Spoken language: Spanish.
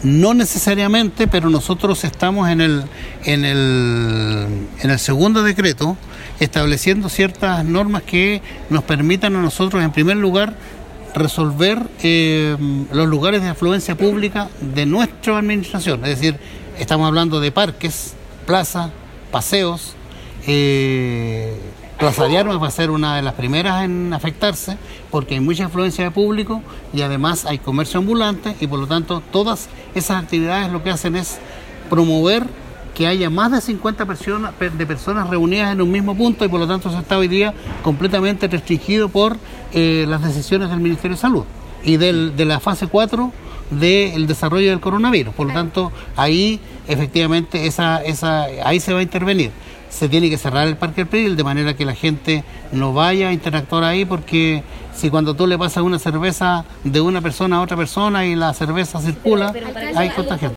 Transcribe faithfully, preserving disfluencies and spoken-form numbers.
No necesariamente, pero nosotros estamos en el, en el, en el segundo decreto estableciendo ciertas normas que nos permitan a nosotros, en primer lugar, resolver eh, los lugares de afluencia pública de nuestra administración. Es decir, estamos hablando de parques, plazas, paseos. Eh, Plaza de Armas va a ser una de las primeras en afectarse porque hay mucha afluencia de público y además hay comercio ambulante y por lo tanto todas esas actividades lo que hacen es promover que haya más de cincuenta personas, de personas reunidas en un mismo punto y por lo tanto se está hoy día completamente restringido por eh, las decisiones del Ministerio de Salud y del, de la fase cuatro del desarrollo del coronavirus. Por lo tanto, ahí efectivamente esa, esa, ahí se va a intervenir. Se tiene que cerrar el Parque El Priel de manera que la gente no vaya a interactuar ahí, porque si cuando tú le pasas una cerveza de una persona a otra persona y la cerveza circula, hay contagio.